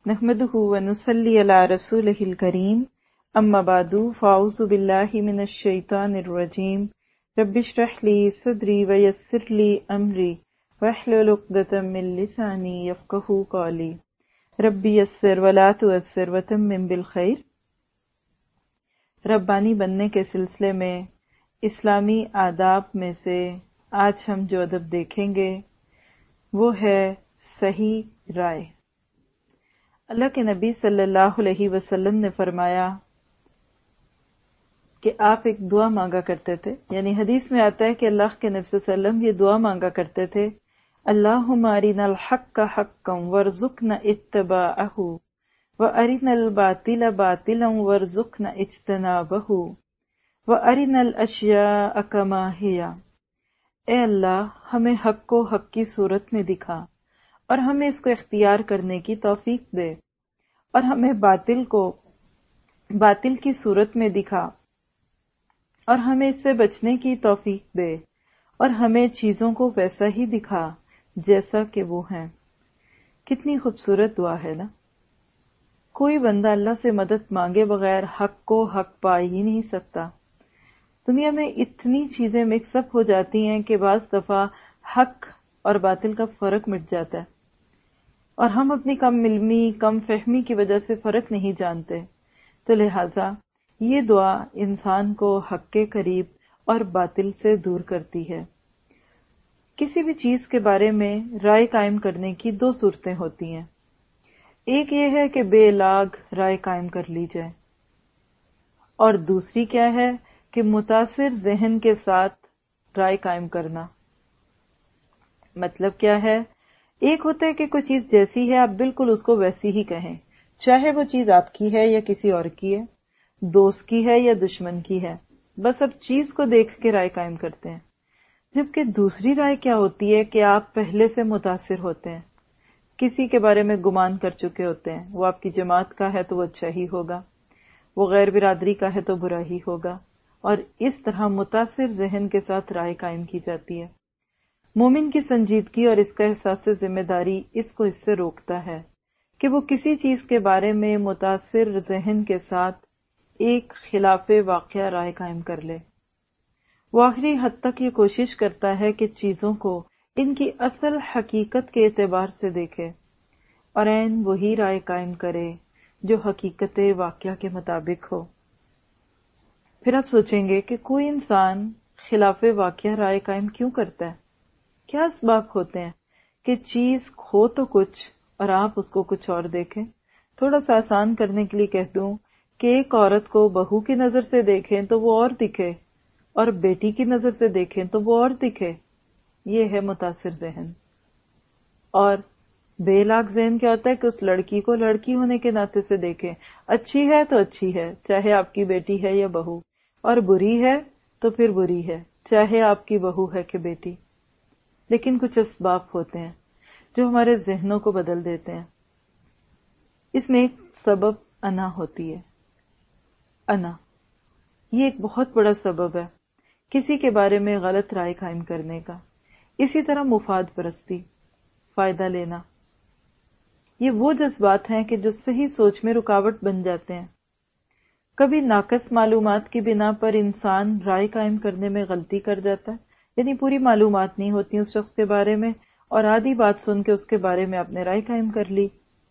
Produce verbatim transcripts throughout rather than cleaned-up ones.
نحمدہ ونصلی علی رسولہ الکریم اما بعد فاعوذ باللہ من الشیطان الرجیم رب اشرح لی صدری ویسر لی امری واحلل عقدۃ من لسانی یفقہوا قولی رب یسر ولا تعسر وتمم بالخیر۔ ربانی بننے کے سلسلے میں اسلامی آداب میں سے آج ہم جو ادب دیکھیں گے وہ ہے صحیح رائے۔ اللہ کے نبی صلی اللہ علیہ وسلم نے فرمایا کہ آپ ایک دعا مانگا کرتے تھے، یعنی حدیث میں آتا ہے کہ اللہ کے نبی صلی اللہ علیہ وسلم یہ دعا مانگا کرتے تھے، اللہم ارنا الحق حقا وارزقنا اتباعہ وارنا الباطل باطلا وارزقنا اجتنابہ وارنا الاشیاء کما ہی۔ اے اللہ، ہمیں حق کو حق کی صورت میں دکھا اور ہمیں اس کو اختیار کرنے کی توفیق دے، اور ہمیں باطل کو باطل کی صورت میں دکھا اور ہمیں اس سے بچنے کی توفیق دے، اور ہمیں چیزوں کو ویسا ہی دکھا جیسا کہ وہ ہیں۔ کتنی خوبصورت دعا ہے نا۔ کوئی بندہ اللہ سے مدد مانگے بغیر حق کو حق پا ہی نہیں سکتا۔ دنیا میں اتنی چیزیں مکس اپ ہو جاتی ہیں کہ بعض دفعہ حق اور باطل کا فرق مٹ جاتا ہے، اور ہم اپنی کم علمی کم فہمی کی وجہ سے فرق نہیں جانتے، تو لہٰذا یہ دعا انسان کو حق کے قریب اور باطل سے دور کرتی ہے۔ کسی بھی چیز کے بارے میں رائے قائم کرنے کی دو صورتیں ہوتی ہیں، ایک یہ ہے کہ بے لاگ رائے قائم کر لی جائے، اور دوسری کیا ہے کہ متاثر ذہن کے ساتھ رائے قائم کرنا۔ مطلب کیا ہے؟ ایک ہوتا ہے کہ کوئی چیز جیسی ہے آپ بالکل اس کو ویسی ہی کہیں، چاہے وہ چیز آپ کی ہے یا کسی اور کی ہے، دوست کی ہے یا دشمن کی ہے، بس اب چیز کو دیکھ کے رائے قائم کرتے ہیں۔ جبکہ دوسری رائے کیا ہوتی ہے کہ آپ پہلے سے متاثر ہوتے ہیں، کسی کے بارے میں گمان کر چکے ہوتے ہیں، وہ آپ کی جماعت کا ہے تو وہ اچھا ہی ہوگا، وہ غیر برادری کا ہے تو برا ہی ہوگا، اور اس طرح متاثر ذہن کے ساتھ رائے قائم کی جاتی ہے۔ مومن کی سنجیدگی اور اس کا احساس ذمہ داری اس کو اس سے روکتا ہے کہ وہ کسی چیز کے بارے میں متاثر ذہن کے ساتھ ایک خلاف واقعہ رائے قائم کر لے۔ وہ آخری حد تک یہ کوشش کرتا ہے کہ چیزوں کو ان کی اصل حقیقت کے اعتبار سے دیکھے اور عین وہی رائے قائم کرے جو حقیقت واقعہ کے مطابق ہو۔ پھر آپ سوچیں گے کہ کوئی انسان خلاف واقعہ رائے قائم کیوں کرتا ہے؟ کیا اسباب ہوتے ہیں کہ چیز ہو تو کچھ اور آپ اس کو کچھ اور دیکھیں؟ تھوڑا سا آسان کرنے کے لیے کہہ دوں کہ ایک عورت کو بہو کی نظر سے دیکھیں تو وہ اور دکھے، اور بیٹی کی نظر سے دیکھیں تو وہ اور دکھے۔ یہ ہے متاثر ذہن۔ اور بے لاگ ذہن کیا ہوتا ہے کہ اس لڑکی کو لڑکی ہونے کے ناطے سے دیکھیں، اچھی ہے تو اچھی ہے چاہے آپ کی بیٹی ہے یا بہو، اور بری ہے تو پھر بری ہے چاہے آپ کی بہو ہے کہ بیٹی۔ لیکن کچھ اسباب ہوتے ہیں جو ہمارے ذہنوں کو بدل دیتے ہیں۔ اس میں ایک سبب انا ہوتی ہے۔ انا یہ ایک بہت بڑا سبب ہے کسی کے بارے میں غلط رائے قائم کرنے کا۔ اسی طرح مفاد پرستی، فائدہ لینا، یہ وہ جذبات ہیں کہ جو صحیح سوچ میں رکاوٹ بن جاتے ہیں۔ کبھی ناقص معلومات کی بنا پر انسان رائے قائم کرنے میں غلطی کر جاتا ہے، یعنی پوری معلومات نہیں ہوتی اس شخص کے بارے میں، اور آدھی بات سن کے اس کے بارے میں آپ نے رائے قائم کر لی۔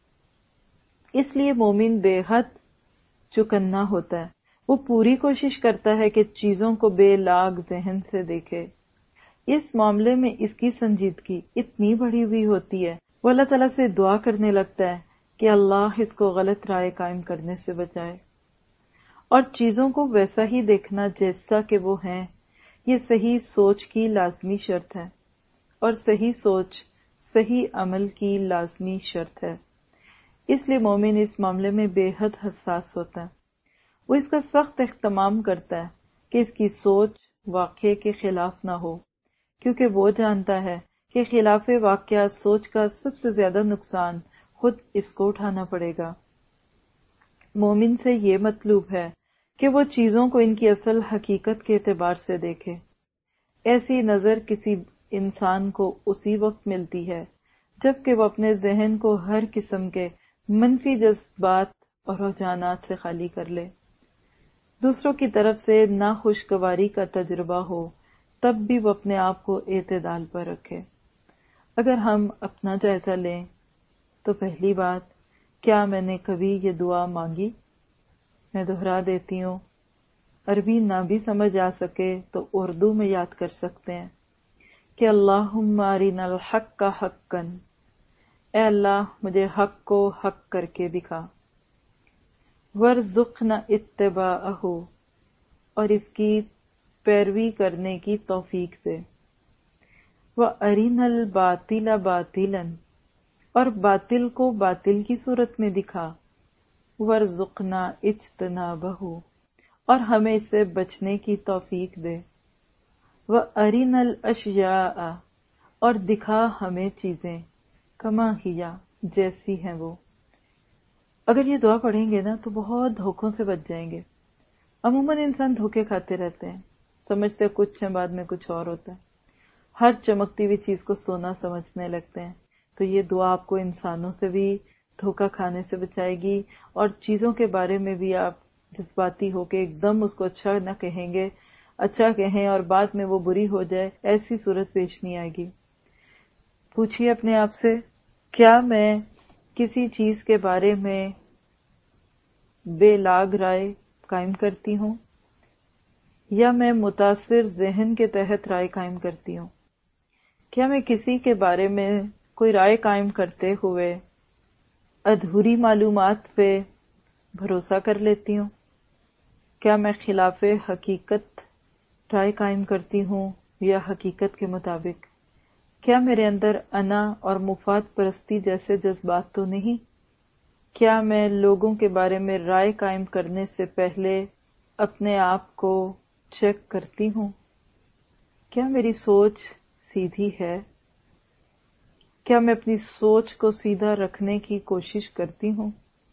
اس لیے مومن بے حد چکنا ہوتا ہے، وہ پوری کوشش کرتا ہے کہ چیزوں کو بے لاگ ذہن سے دیکھے۔ اس معاملے میں اس کی سنجیدگی اتنی بڑھی ہوئی ہوتی ہے، وہ اللہ تعالیٰ سے دعا کرنے لگتا ہے کہ اللہ اس کو غلط رائے قائم کرنے سے بچائے۔ اور چیزوں کو ویسا ہی دیکھنا جیسا کہ وہ ہیں، یہ صحیح سوچ کی لازمی شرط ہے، اور صحیح سوچ صحیح عمل کی لازمی شرط ہے۔ اس لیے مومن اس معاملے میں بے حد حساس ہوتا ہے، وہ اس کا سخت اہتمام کرتا ہے کہ اس کی سوچ واقعے کے خلاف نہ ہو، کیونکہ وہ جانتا ہے کہ خلاف واقعہ سوچ کا سب سے زیادہ نقصان خود اس کو اٹھانا پڑے گا۔ مومن سے یہ مطلوب ہے کہ وہ چیزوں کو ان کی اصل حقیقت کے اعتبار سے دیکھے۔ ایسی نظر کسی انسان کو اسی وقت ملتی ہے جب کہ وہ اپنے ذہن کو ہر قسم کے منفی جذبات اور رجحانات سے خالی کر لے، دوسروں کی طرف سے ناخوشگواری کا تجربہ ہو تب بھی وہ اپنے آپ کو اعتدال پر رکھے۔ اگر ہم اپنا جائزہ لیں تو پہلی بات، کیا میں نے کبھی یہ دعا مانگی؟ میں دہرا دیتی ہوں، عربی نہ بھی سمجھ آ سکے تو اردو میں یاد کر سکتے ہیں کہ اللہم ارنا الحق حقا، اے اللہ مجھے حق کو حق کر کے دکھا، وارزقنا اتباعہ، اور اس کی پیروی کرنے کی توفیق دے، وارنا الباطل باطلا، اور باطل کو باطل کی صورت میں دکھا، وارزقنا اجتنابہ، اور ہمیں اس سے بچنے کی توفیق دے، وارنا الاشیاء، اور دکھا ہمیں چیزیں کما ہیا، جیسی ہیں وہ۔ اگر یہ دعا پڑھیں گے نا تو بہت دھوکوں سے بچ جائیں گے۔ عموماً انسان دھوکے کھاتے رہتے ہیں، سمجھتے کچھ ہیں بعد میں کچھ اور ہوتا ہے، ہر چمکتی ہوئی چیز کو سونا سمجھنے لگتے ہیں۔ تو یہ دعا آپ کو انسانوں سے بھی دھوکہ کھانے سے بچائے گی، اور چیزوں کے بارے میں بھی آپ جذباتی ہو کے ایک دم اس کو اچھا نہ کہیں گے، اچھا کہیں اور بعد میں وہ بری ہو جائے، ایسی صورت پیش نہیں آئے گی۔ پوچھیے اپنے آپ سے، کیا میں کسی چیز کے بارے میں بے لاگ رائے قائم کرتی ہوں، یا میں متاثر ذہن کے تحت رائے قائم کرتی ہوں؟ کیا میں کسی کے بارے میں کوئی رائے قائم کرتے ہوئے ادھوری معلومات پہ بھروسہ کر لیتی ہوں؟ کیا میں خلاف حقیقت رائے قائم کرتی ہوں یا حقیقت کے مطابق؟ کیا میرے اندر انا اور مفاد پرستی جیسے جذبات تو نہیں؟ کیا میں لوگوں کے بارے میں رائے قائم کرنے سے پہلے اپنے آپ کو چیک کرتی ہوں؟ کیا میری سوچ سیدھی ہے؟ کیا میں اپنی سوچ کو سیدھا رکھنے کی کوشش کرتی ہوں؟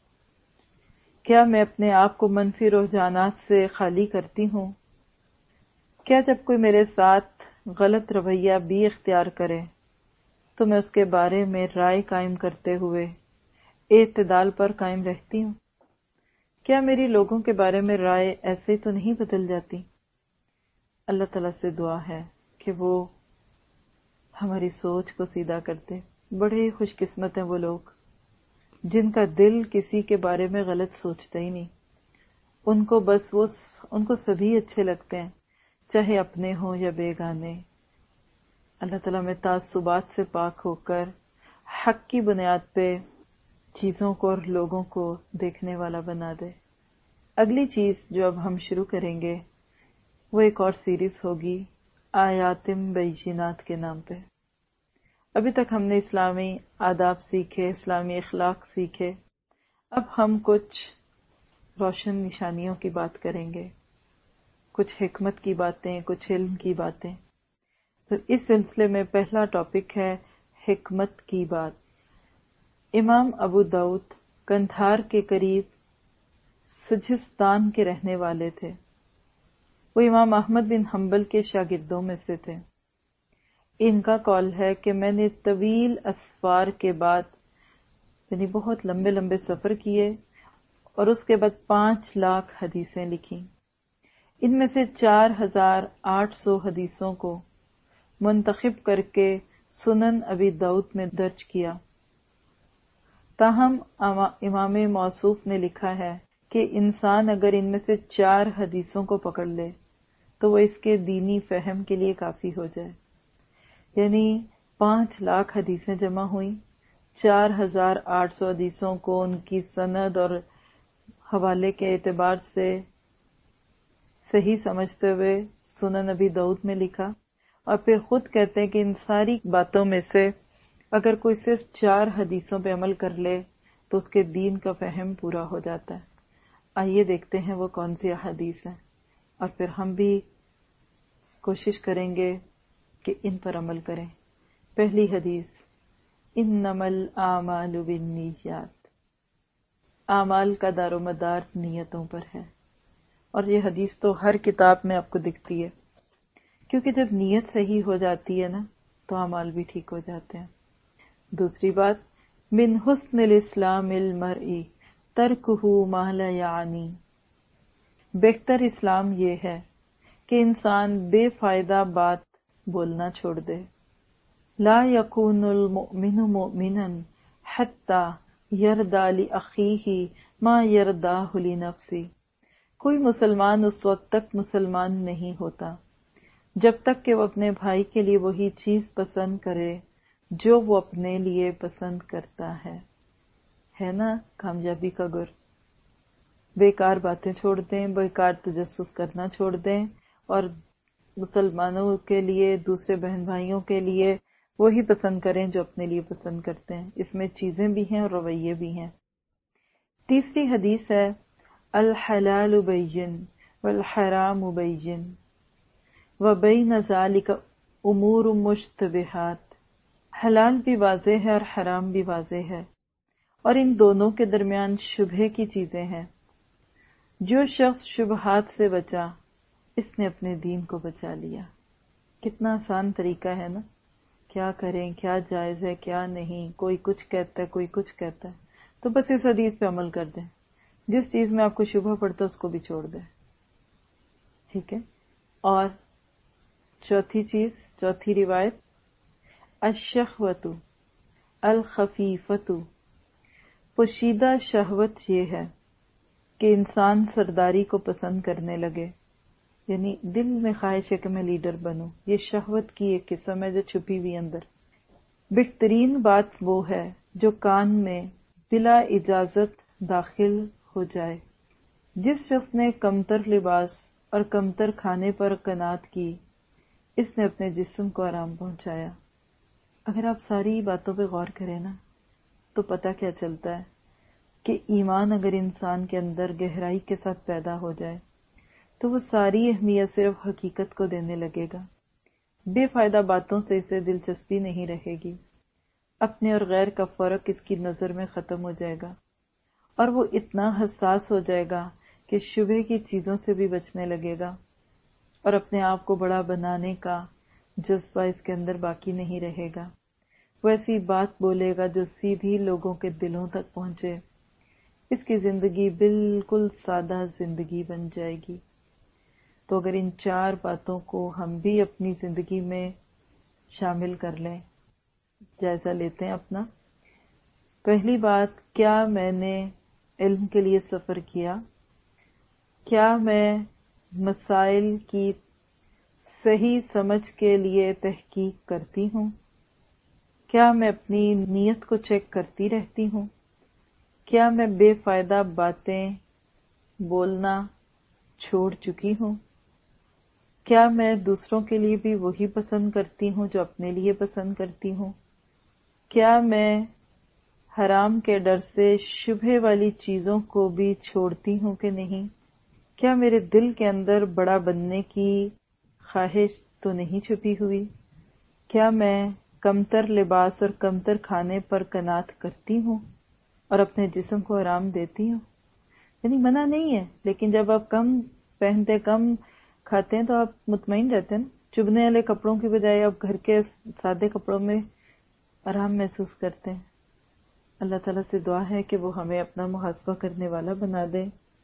کیا میں اپنے آپ کو منفی رجحانات سے خالی کرتی ہوں؟ کیا جب کوئی میرے ساتھ غلط رویہ بھی اختیار کرے تو میں اس کے بارے میں رائے قائم کرتے ہوئے اعتدال پر قائم رہتی ہوں؟ کیا میری لوگوں کے بارے میں رائے ایسے تو نہیں بدل جاتی؟ اللہ تعالیٰ سے دعا ہے کہ وہ ہماری سوچ کو سیدھا کرتے۔ بڑے خوش قسمت ہیں وہ لوگ جن کا دل کسی کے بارے میں غلط سوچتا ہی نہیں، ان کو بس وہ ان کو سبھی اچھے لگتے ہیں، چاہے اپنے ہوں یا بیگانے۔ اللہ تعالیٰ میں تعصبات سے پاک ہو کر حق کی بنیاد پہ چیزوں کو اور لوگوں کو دیکھنے والا بنا دے۔ اگلی چیز جو اب ہم شروع کریں گے وہ ایک اور سیریز ہوگی آیاتم بینات کے نام پہ۔ ابھی تک ہم نے اسلامی آداب سیکھے، اسلامی اخلاق سیکھے، اب ہم کچھ روشن نشانیوں کی بات کریں گے، کچھ حکمت کی باتیں، کچھ علم کی باتیں۔ تو اس سلسلے میں پہلا ٹاپک ہے حکمت کی بات۔ امام ابو داؤد کندھار کے قریب سجستان کے رہنے والے تھے۔ وہ امام احمد بن حنبل کے شاگردوں میں سے تھے۔ ان کا قول ہے کہ میں نے طویل اسفار کے بعد یعنی بہت لمبے لمبے سفر کیے اور اس کے بعد پانچ لاکھ حدیثیں لکھیں۔ ان میں سے چار ہزار آٹھ سو حدیثوں کو منتخب کر کے سنن ابی داؤد میں درج کیا۔ تاہم امام موصوف نے لکھا ہے کہ انسان اگر ان میں سے چار حدیثوں کو پکڑ لے تو وہ اس کے دینی فہم کے لیے کافی ہو جائے۔ یعنی پانچ لاکھ حدیثیں جمع ہوئیں، چار ہزار آٹھ سو حدیثوں کو ان کی سند اور حوالے کے اعتبار سے صحیح سمجھتے ہوئے سنن ابی داؤد میں لکھا، اور پھر خود کہتے ہیں کہ ان ساری باتوں میں سے اگر کوئی صرف چار حدیثوں پہ عمل کر لے تو اس کے دین کا فہم پورا ہو جاتا ہے۔ آئیے دیکھتے ہیں وہ کون سی احادیث ہیں، اور پھر ہم بھی کوشش کریں گے کہ ان پر عمل کریں۔ پہلی حدیث، انما الاعمال بالنیات، اعمال کا دار و مدار نیتوں پر ہے، اور یہ حدیث تو ہر کتاب میں آپ کو دکھتی ہے، کیونکہ جب نیت صحیح ہو جاتی ہے نا تو اعمال بھی ٹھیک ہو جاتے ہیں۔ دوسری بات، من حسن الاسلام المرئی ترکہ ما لا یعنی، بہتر اسلام یہ ہے کہ انسان بے فائدہ بات بولنا چھوڑ دے۔ لا یکون المؤمن مؤمنا حتی یرضی لأخیہ ما یرضاہ لنفسہ، کوئی مسلمان اس وقت تک مسلمان نہیں ہوتا جب تک کہ وہ اپنے بھائی کے لیے وہی چیز پسند کرے جو وہ اپنے لیے پسند کرتا ہے۔ ہے نا کامیابی کا گر؟ بیکار باتیں چھوڑ دیں، بیکار تجسس کرنا چھوڑ دیں، اور مسلمانوں کے لیے، دوسرے بہن بھائیوں کے لیے وہی پسند کریں جو اپنے لیے پسند کرتے ہیں۔ اس میں چیزیں بھی ہیں اور رویے بھی ہیں۔ تیسری حدیث ہے الحلال بین والحرام بین وبین ذلک امور مشتبہات، حلال بھی واضح ہے اور حرام بھی واضح ہے، اور ان دونوں کے درمیان شبہے کی چیزیں ہیں۔ جو شخص شبہات سے بچا اس نے اپنے دین کو بچا لیا۔ کتنا آسان طریقہ ہے نا، کیا کریں، کیا جائز ہے، کیا نہیں، کوئی کچھ کہتا ہے، کوئی کچھ کہتا ہے، تو بس اس حدیث پہ عمل کر دیں، جس چیز میں آپ کو شبہ پڑتا ہے اس کو بھی چھوڑ دیں، ٹھیک ہے۔ اور چوتھی چیز، چوتھی روایت، الشہوۃ الخفیفۃ، پوشیدہ شہوت یہ ہے کہ انسان سرداری کو پسند کرنے لگے، یعنی دل میں خواہش ہے کہ میں لیڈر بنوں، یہ شہوت کی ایک قسم ہے جو چھپی ہوئی اندر۔ بہترین بات وہ ہے جو کان میں بلا اجازت داخل ہو جائے۔ جس شخص نے کمتر لباس اور کمتر کھانے پر قناعت کی، اس نے اپنے جسم کو آرام پہنچایا۔ اگر آپ ساری باتوں پہ غور کریں نا تو پتہ کیا چلتا ہے کہ ایمان اگر انسان کے اندر گہرائی کے ساتھ پیدا ہو جائے تو وہ ساری اہمیت صرف حقیقت کو دینے لگے گا۔ بے فائدہ باتوں سے اسے دلچسپی نہیں رہے گی، اپنے اور غیر کا فرق اس کی نظر میں ختم ہو جائے گا، اور وہ اتنا حساس ہو جائے گا کہ شبہ کی چیزوں سے بھی بچنے لگے گا، اور اپنے آپ کو بڑا بنانے کا جذبہ اس کے اندر باقی نہیں رہے گا۔ وہ ایسی بات بولے گا جو سیدھی لوگوں کے دلوں تک پہنچے۔ اس کی زندگی بالکل سادہ زندگی بن جائے گی۔ تو اگر ان چار باتوں کو ہم بھی اپنی زندگی میں شامل کر لیں، جائزہ لیتے ہیں اپنا۔ پہلی بات، کیا میں نے علم کے لیے سفر کیا؟ کیا میں مسائل کی صحیح سمجھ کے لیے تحقیق کرتی ہوں؟ کیا میں اپنی نیت کو چیک کرتی رہتی ہوں؟ کیا میں بے فائدہ باتیں بولنا چھوڑ چکی ہوں؟ کیا میں دوسروں کے لیے بھی وہی پسند کرتی ہوں جو اپنے لیے پسند کرتی ہوں؟ کیا میں حرام کے ڈر سے شبہ والی چیزوں کو بھی چھوڑتی ہوں کہ نہیں؟ کیا میرے دل کے اندر بڑا بننے کی خواہش تو نہیں چھپی ہوئی؟ کیا میں کمتر لباس اور کمتر کھانے پر قناعت کرتی ہوں اور اپنے جسم کو آرام دیتی ہوں؟ یعنی منع نہیں ہے، لیکن جب آپ کم پہنتے، کم کھاتے ہیں تو آپ مطمئن رہتے ہیں نا، چبھنے والے کپڑوں کی بجائے آپ گھر کے سادے کپڑوں میں آرام محسوس کرتے ہیں۔ اللہ تعالیٰ سے دعا ہے کہ وہ ہمیں اپنا محاسبہ کرنے والا بنا دے۔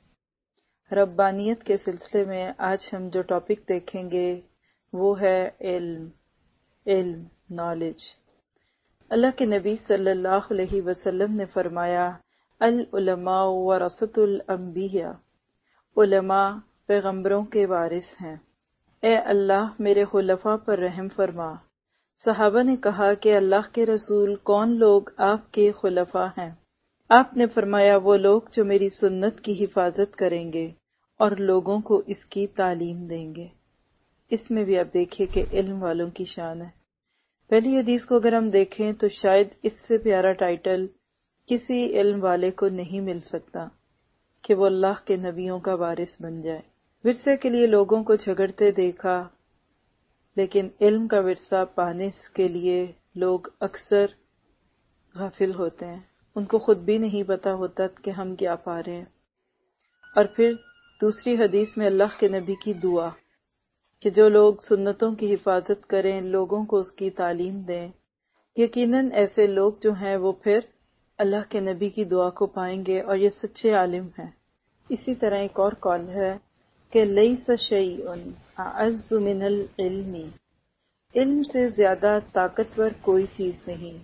ربانیت کے سلسلے میں آج ہم جو ٹاپک دیکھیں گے وہ ہے علم، علم، نالج۔ اللہ کے نبی صلی اللہ علیہ وسلم نے فرمایا، العلماء ورثۃ الانبیاء، علماء پیغمبروں کے وارث ہیں۔ اے اللہ میرے خلفاء پر رحم فرما۔ صحابہ نے کہا کہ اللہ کے رسول کون لوگ آپ کے خلفاء ہیں؟ آپ نے فرمایا وہ لوگ جو میری سنت کی حفاظت کریں گے اور لوگوں کو اس کی تعلیم دیں گے۔ اس میں بھی آپ دیکھیے کہ علم والوں کی شان ہے۔ پہلی حدیث کو اگر ہم دیکھیں تو شاید اس سے پیارا ٹائٹل کسی علم والے کو نہیں مل سکتا کہ وہ اللہ کے نبیوں کا وارث بن جائے۔ ورثے کے لیے لوگوں کو جھگڑتے دیکھا، لیکن علم کا ورثہ پانے کے لیے لوگ اکثر غافل ہوتے ہیں، ان کو خود بھی نہیں پتا ہوتا کہ ہم کیا پا رہے ہیں۔ اور پھر دوسری حدیث میں اللہ کے نبی کی دعا کہ جو لوگ سنتوں کی حفاظت کریں، لوگوں کو اس کی تعلیم دیں، یقیناً ایسے لوگ جو ہیں وہ پھر اللہ کے نبی کی دعا کو پائیں گے اور یہ سچے عالم ہیں۔ اسی طرح ایک اور قول ہے کہ لیس شیء اعز من العلم، علم سے زیادہ طاقتور کوئی چیز نہیں۔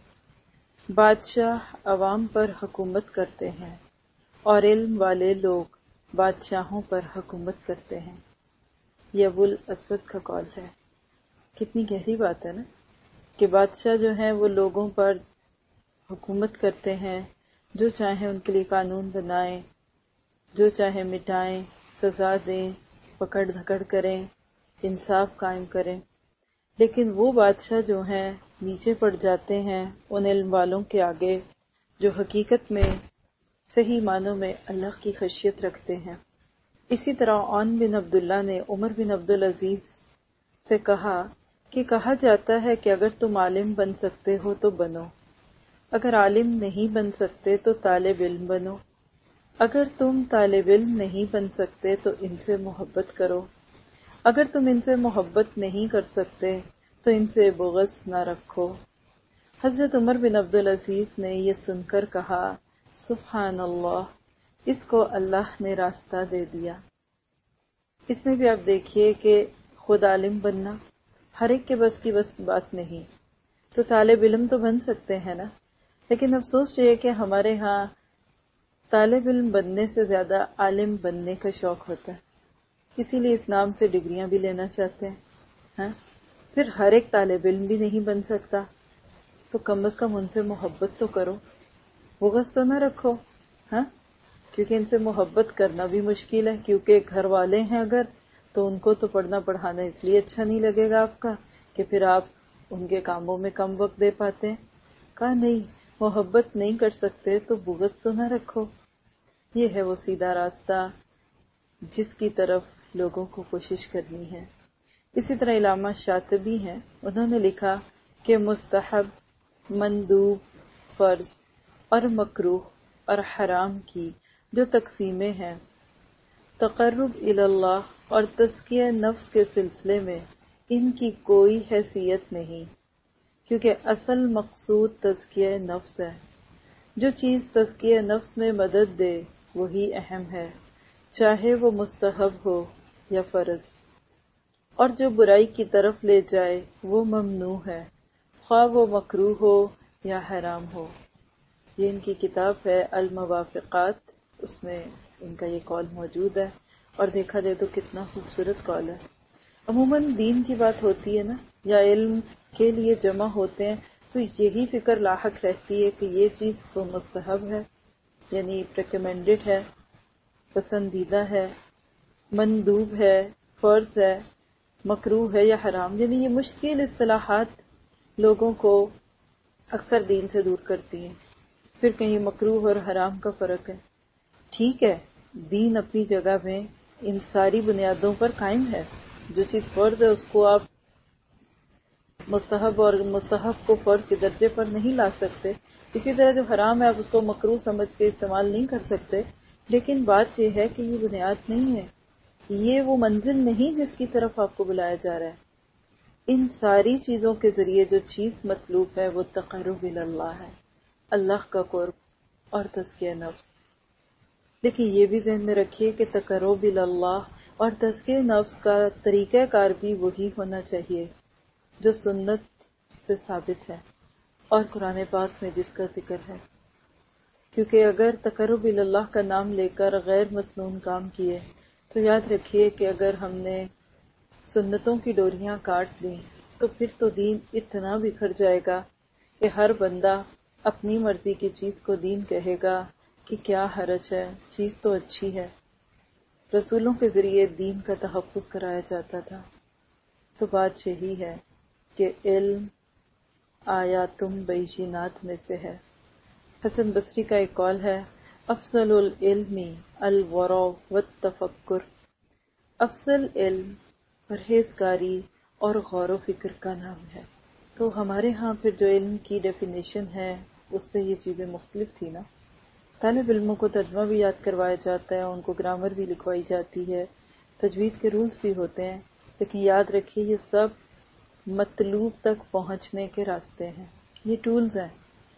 بادشاہ عوام پر حکومت کرتے ہیں اور علم والے لوگ بادشاہوں پر حکومت کرتے ہیں۔ یہ ابو الاسود کا قول ہے۔ کتنی گہری بات ہے نا، کہ بادشاہ جو ہیں وہ لوگوں پر حکومت کرتے ہیں، جو چاہیں ان کے لیے قانون بنائیں، جو چاہیں مٹائیں، سزا دیں، پکڑ دھکڑ کریں، انصاف قائم کریں، لیکن وہ بادشاہ جو ہیں نیچے پڑ جاتے ہیں ان علم والوں کے آگے جو حقیقت میں صحیح معنوں میں اللہ کی خشیت رکھتے ہیں۔ اسی طرح عون بن عبداللہ نے عمر بن عبدالعزیز سے کہا کہ کہا جاتا ہے کہ اگر تم عالم بن سکتے ہو تو بنو، اگر عالم نہیں بن سکتے تو طالب علم بنو، اگر تم طالب علم نہیں بن سکتے تو ان سے محبت کرو، اگر تم ان سے محبت نہیں کر سکتے تو ان سے بغض نہ رکھو۔ حضرت عمر بن عبدالعزیز نے یہ سن کر کہا سبحان اللہ، اس کو اللہ نے راستہ دے دیا۔ اس میں بھی آپ دیکھیے کہ خود عالم بننا ہر ایک کے بس کی بس بات نہیں، تو طالب علم تو بن سکتے ہیں نا، لیکن افسوس یہ ہے کہ ہمارے ہاں طالب علم بننے سے زیادہ عالم بننے کا شوق ہوتا ہے، اسی لیے اس نام سے ڈگریاں بھی لینا چاہتے ہیں۔ ہاں پھر ہر ایک طالب علم بھی نہیں بن سکتا، تو کم از کم ان سے محبت تو کرو، بغض تو نہ رکھو۔ ہاں کیونکہ ان سے محبت کرنا بھی مشکل ہے، کیونکہ گھر والے ہیں اگر تو ان کو تو پڑھنا پڑھانا اس لیے اچھا نہیں لگے گا آپ کا کہ پھر آپ ان کے کاموں میں کم وقت دے پاتے ہیں۔ کہا نہیں، محبت نہیں کر سکتے تو بغض تو نہ رکھو۔ یہ ہے وہ سیدھا راستہ جس کی طرف لوگوں کو کوشش کرنی ہے۔ اسی طرح علامہ شاطبی ہیں، انہوں نے لکھا کہ مستحب، مندوب، فرض اور مکروہ اور حرام کی جو تقسیمیں ہیں، تقرب اللہ اور تزکیہ نفس کے سلسلے میں ان کی کوئی حیثیت نہیں، کیونکہ اصل مقصود تزکیہ نفس ہے۔ جو چیز تزکیہ نفس میں مدد دے وہی اہم ہے، چاہے وہ مستحب ہو یا فرض، اور جو برائی کی طرف لے جائے وہ ممنوع ہے، خواہ وہ مکروہ ہو یا حرام ہو۔ یہ ان کی کتاب ہے الموافقات، اس میں ان کا یہ قول موجود ہے، اور دیکھا جائے تو کتنا خوبصورت قول ہے۔ عموماً دین کی بات ہوتی ہے نا، یا علم کے لیے جمع ہوتے ہیں تو یہی فکر لاحق رہتی ہے کہ یہ چیز تو مستحب ہے، یعنی ریکمینڈڈ ہے، پسندیدہ ہے، مندوب ہے، فرض ہے، مکروہ ہے یا حرام، یعنی یہ مشکل اصطلاحات لوگوں کو اکثر دین سے دور کرتی ہیں۔ پھر کہیں مکروہ اور حرام کا فرق ہے، ٹھیک ہے، دین اپنی جگہ میں ان ساری بنیادوں پر قائم ہے۔ جو چیز فرض ہے اس کو آپ مستحب اور مستحب کو فرض کے درجے پر نہیں لا سکتے، اسی طرح جو حرام ہے آپ اس کو مکروہ سمجھ کے استعمال نہیں کر سکتے، لیکن بات یہ ہے کہ یہ بنیاد نہیں ہے، یہ وہ منزل نہیں جس کی طرف آپ کو بلایا جا رہا ہے۔ ان ساری چیزوں کے ذریعے جو چیز مطلوب ہے وہ تقرب اللہ ہے، اللہ کا قرب اور تزکیہ نفس۔ لیکن یہ بھی ذہن میں رکھیے کہ تقرب اللہ اور تزکیہ نفس کا طریقہ کار بھی وہی ہونا چاہیے جو سنت سے ثابت ہے اور قرآن پاک میں جس کا ذکر ہے، کیونکہ اگر تقرب اللہ کا نام لے کر غیر مسنون کام کیے تو یاد رکھیے کہ اگر ہم نے سنتوں کی ڈوریاں کاٹ لیں تو پھر تو دین اتنا بکھر جائے گا کہ ہر بندہ اپنی مرضی کی چیز کو دین کہے گا کہ کیا حرج ہے، چیز تو اچھی ہے۔ رسولوں کے ذریعے دین کا تحفظ کرایا جاتا تھا، تو بات یہی ہے کہ علم آیاتم بینات میں سے ہے۔ حسن بصری کا ایک قول ہے افضل العلم الورع والتفکر، افضل علم پرہیزگاری اور غور و فکر کا نام ہے۔ تو ہمارے ہاں پھر جو علم کی ڈیفینیشن ہے اس سے یہ چیزیں مختلف تھی نا۔ طالب علموں کو ترجمہ بھی یاد کروایا جاتا ہے، ان کو گرامر بھی لکھوائی جاتی ہے، تجوید کے رولز بھی ہوتے ہیں، لیکن یاد رکھیے یہ سب مطلوب تک پہنچنے کے راستے ہیں، یہ ٹولز ہیں۔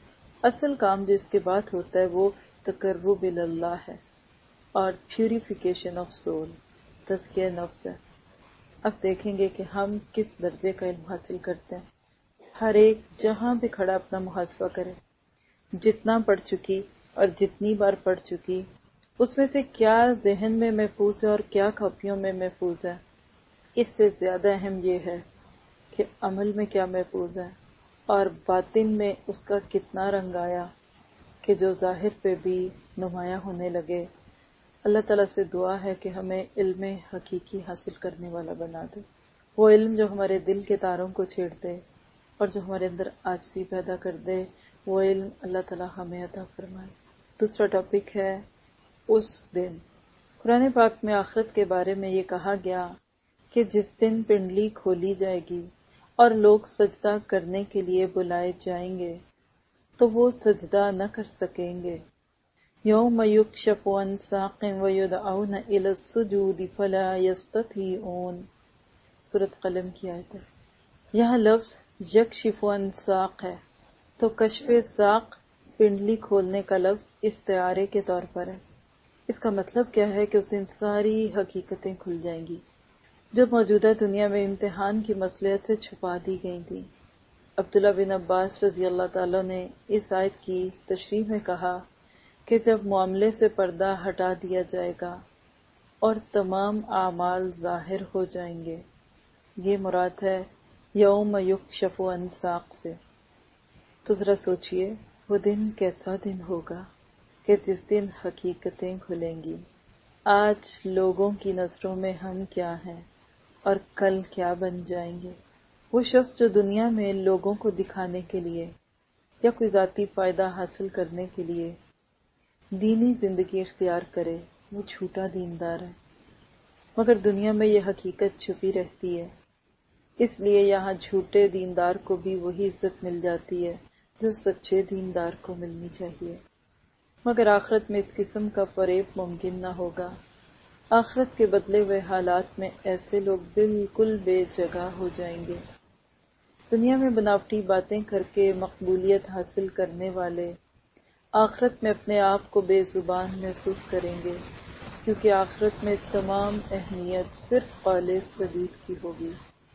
اصل کام جو اس کے بعد ہوتا ہے وہ تقرب اللہ ہے اور پیوریفیکیشن آف سول، تزکیہ نفس ہے۔ اب دیکھیں گے کہ ہم کس درجے کا علم حاصل کرتے ہیں۔ ہر ایک جہاں بھی کھڑا اپنا محاسبہ کرے، جتنا پڑھ چکی اور جتنی بار پڑھ چکی، اس میں سے کیا ذہن میں محفوظ ہے اور کیا کاپیوں میں محفوظ ہے۔ اس سے زیادہ اہم یہ ہے کہ عمل میں کیا محفوظ ہے اور باطن میں اس کا کتنا رنگ آیا کہ جو ظاہر پہ بھی نمایاں ہونے لگے۔ اللہ تعالیٰ سے دعا ہے کہ ہمیں علم حقیقی حاصل کرنے والا بنا دے، وہ علم جو ہمارے دل کے تاروں کو چھیڑ دے اور جو ہمارے اندر عاجزی پیدا کر دے، وہ علم اللہ تعالیٰ ہمیں عطا فرمائے۔ دوسرا ٹاپک ہے اس دن۔ قرآن پاک میں آخرت کے بارے میں یہ کہا گیا کہ جس دن پنڈلی کھولی جائے گی اور لوگ سجدہ کرنے کے لیے بلائے جائیں گے تو وہ سجدہ نہ کر سکیں گے۔ یوم یکشف عن ساق ویدعون الی السجود فلا یستطیعون، سورۃ قلم کی آیت ہے۔ یہاں لفظ یکشف عن ساق ہے تو کشف ساق پنڈلی کھولنے کا لفظ استعارے کے طور پر ہے۔ اس کا مطلب کیا ہے کہ اس دن ساری حقیقتیں کھل جائیں گی جو موجودہ دنیا میں امتحان کی مصلحت سے چھپا دی گئی تھیں۔ عبداللہ بن عباس رضی اللہ تعالیٰ نے اس آیت کی تشریح میں کہا کہ جب معاملے سے پردہ ہٹا دیا جائے گا اور تمام اعمال ظاہر ہو جائیں گے، یہ مراد ہے یوم یکشف عن ساق سے۔ تو ذرا سوچئے وہ دن کیسا دن ہوگا کہ جس دن حقیقتیں کھلیں گی۔ آج لوگوں کی نظروں میں ہم کیا ہیں اور کل کیا بن جائیں گے۔ وہ شخص جو دنیا میں لوگوں کو دکھانے کے لیے یا کوئی ذاتی فائدہ حاصل کرنے کے لیے دینی زندگی اختیار کرے، وہ جھوٹا دیندار ہے، مگر دنیا میں یہ حقیقت چھپی رہتی ہے۔ اس لیے یہاں جھوٹے دیندار کو بھی وہی عزت مل جاتی ہے جو سچے دیندار کو ملنی چاہیے، مگر آخرت میں اس قسم کا فریب ممکن نہ ہوگا۔ آخرت کے بدلے ہوئے حالات میں ایسے لوگ بالکل بے جگہ ہو جائیں گے۔ دنیا میں بناوٹی باتیں کر کے مقبولیت حاصل کرنے والے آخرت میں اپنے آپ کو بے زبان محسوس کریں گے، کیونکہ آخرت میں تمام اہمیت صرف خالص صدیق کی ہوگی،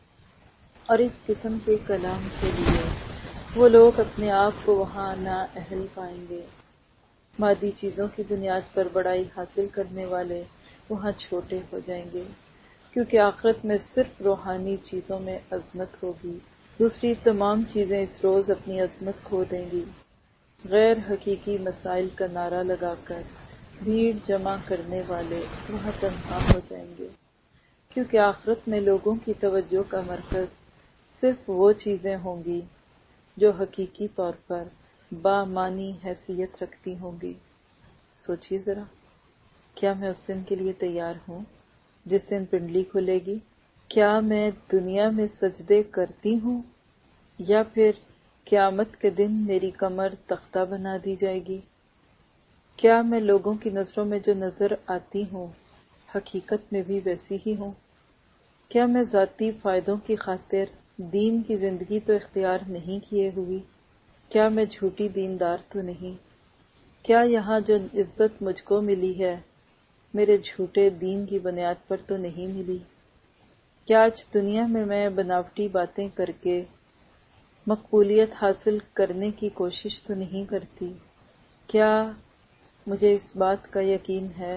اور اس قسم کے کلام کے لیے وہ لوگ اپنے آپ کو وہاں نااہل پائیں گے۔ مادی چیزوں کی بنیاد پر بڑائی حاصل کرنے والے وہاں چھوٹے ہو جائیں گے، کیونکہ آخرت میں صرف روحانی چیزوں میں عظمت ہوگی، دوسری تمام چیزیں اس روز اپنی عظمت کھو دیں گی۔ غیر حقیقی مسائل کا نعرہ لگا کر بھیڑ جمع کرنے والے وہاں تنہا ہو جائیں گے، کیونکہ آخرت میں لوگوں کی توجہ کا مرکز صرف وہ چیزیں ہوں گی جو حقیقی طور پر بامانی حیثیت رکھتی ہوں گی۔ سوچئے ذرا، کیا میں اس دن کے لیے تیار ہوں جس دن پنڈلی کھلے گی؟ کیا میں دنیا میں سجدے کرتی ہوں یا پھر قیامت کے دن میری کمر تختہ بنا دی جائے گی؟ کیا میں لوگوں کی نظروں میں جو نظر آتی ہوں حقیقت میں بھی ویسی ہی ہوں؟ کیا میں ذاتی فائدوں کی خاطر دین کی زندگی تو اختیار نہیں کیے ہوئی؟ کیا میں جھوٹی دیندار تو نہیں؟ کیا یہاں جو عزت مجھ کو ملی ہے میرے جھوٹے دین کی بنیاد پر تو نہیں ملی؟ کیا آج دنیا میں میں بناوٹی باتیں کر کے مقبولیت حاصل کرنے کی کوشش تو نہیں کرتی؟ کیا مجھے اس بات کا یقین ہے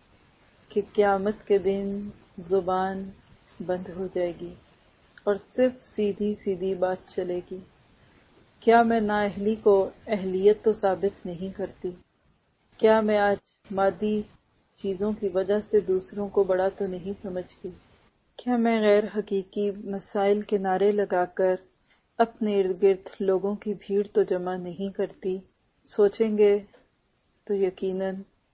کہ قیامت کے دن زبان بند ہو جائے گی اور صرف سیدھی سیدھی بات چلے گی؟ کیا میں نااہلی کو اہلیت تو ثابت نہیں کرتی؟ کیا میں آج مادی چیزوں کی وجہ سے دوسروں کو بڑا تو نہیں سمجھتی؟ کیا میں غیر حقیقی مسائل کے نعرے لگا کر اپنے ارد گرد لوگوں کی بھیڑ تو جمع نہیں کرتی؟ سوچیں گے تو یقیناً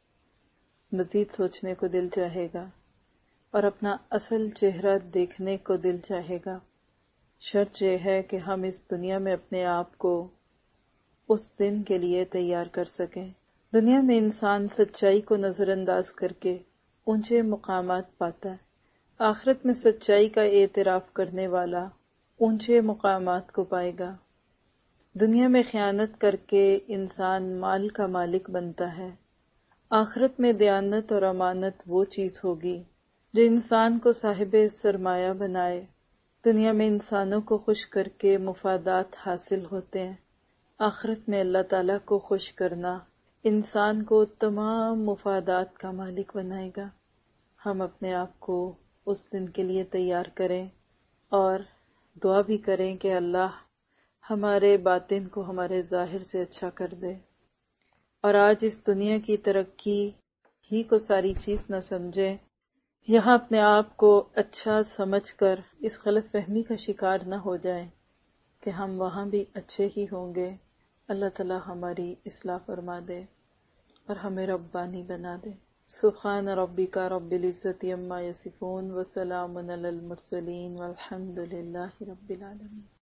مزید سوچنے کو دل چاہے گا اور اپنا اصل چہرہ دیکھنے کو دل چاہے گا۔ شرط یہ ہے کہ ہم اس دنیا میں اپنے آپ کو اس دن کے لیے تیار کر سکیں۔ دنیا میں انسان سچائی کو نظر انداز کر کے اونچے مقامات پاتا ہے، آخرت میں سچائی کا اعتراف کرنے والا اونچے مقامات کو پائے گا۔ دنیا میں خیانت کر کے انسان مال کا مالک بنتا ہے، آخرت میں دیانت اور امانت وہ چیز ہوگی جو انسان کو صاحب سرمایہ بنائے۔ دنیا میں انسانوں کو خوش کر کے مفادات حاصل ہوتے ہیں، آخرت میں اللہ تعالیٰ کو خوش کرنا انسان کو تمام مفادات کا مالک بنائے گا۔ ہم اپنے آپ کو اس دن کے لیے تیار کریں اور دعا بھی کریں کہ اللہ ہمارے باطن کو ہمارے ظاہر سے اچھا کر دے، اور آج اس دنیا کی ترقی ہی کو ساری چیز نہ سمجھیں، یہاں اپنے آپ کو اچھا سمجھ کر اس غلط فہمی کا شکار نہ ہو جائیں کہ ہم وہاں بھی اچھے ہی ہوں گے۔ اللہ تعالی ہماری اصلاح فرما دے اور ہمیں ربانی بنا دے۔ سبحان ربک رب العزت عما یصفون وسلام علی المرسلین والحمد للہ رب العالمین۔